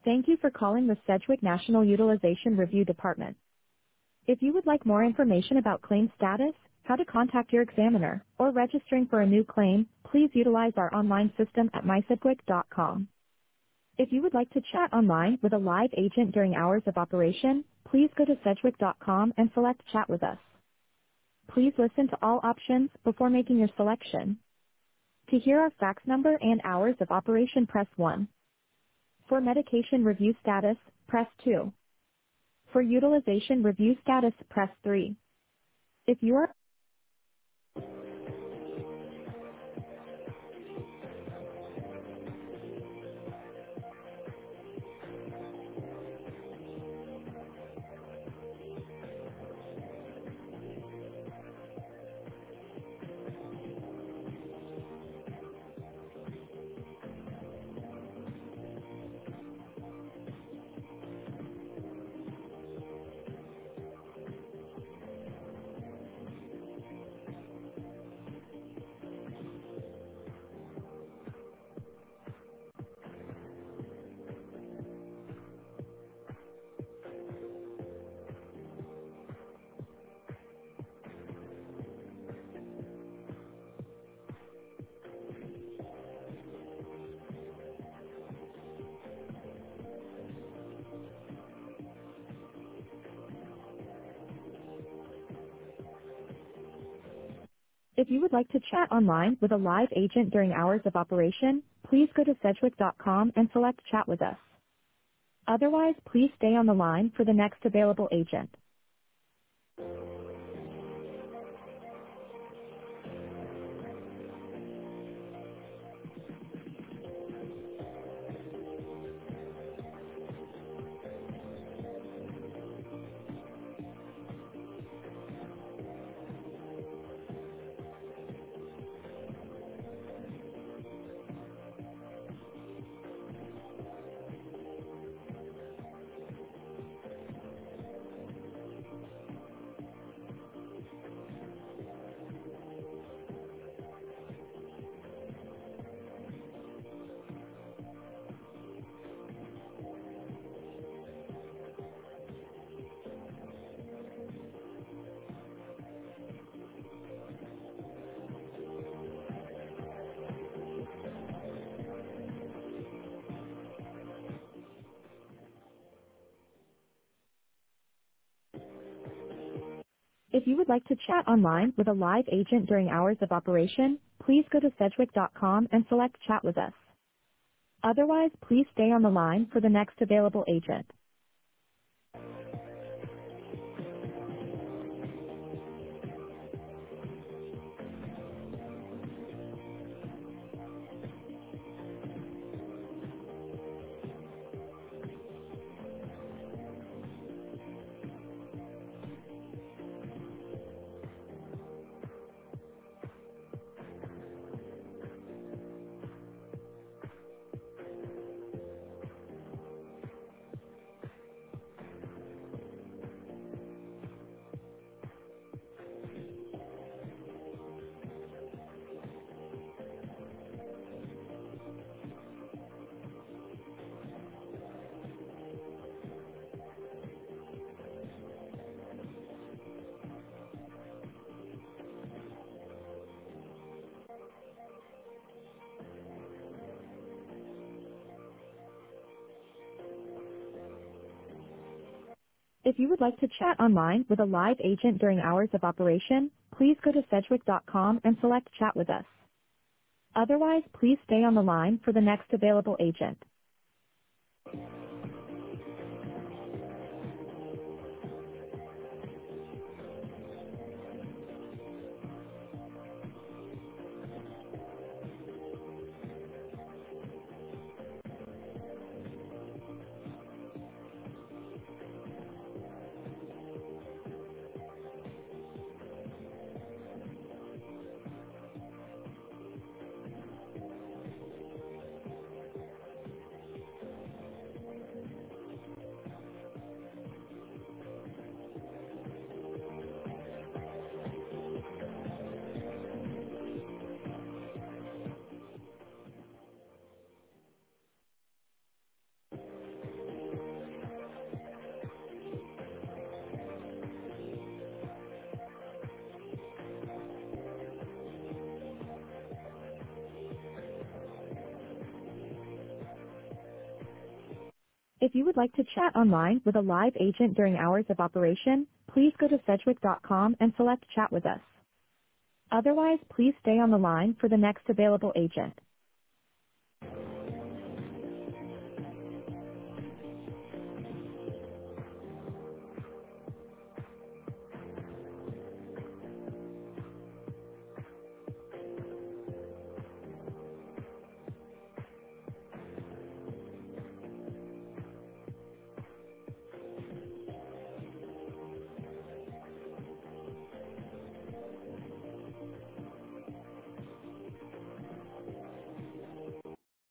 Thank you for calling the Sedgwick National Utilization Review Department. If you would like more information about claim status, how to contact your examiner, or registering for a new claim, please utilize our online system at mysedgwick.com. If you would like to chat online with a live agent during hours of operation, please go to sedgwick.com and select Chat with Us. Please listen to all options before making your selection. To hear our fax number and hours of operation, press 1. For medication review status, press 2. For utilization review status, press 3. If you are If you would like to chat online with a live agent during hours of operation, please go to sedgwick.com and select Chat with Us. Otherwise, please stay on the line for the next available agent. If you would like to chat online with a live agent during hours of operation, please go to sedgwick.com and select Chat with Us. Otherwise, please stay on the line for the next available agent. If you would like to chat online with a live agent during hours of operation, please go to sedgwick.com and select Chat with Us. Otherwise, please stay on the line for the next available agent. If you would like to chat online with a live agent during hours of operation, please go to sedgwick.com and select Chat with us. Otherwise, please stay on the line for the next available agent.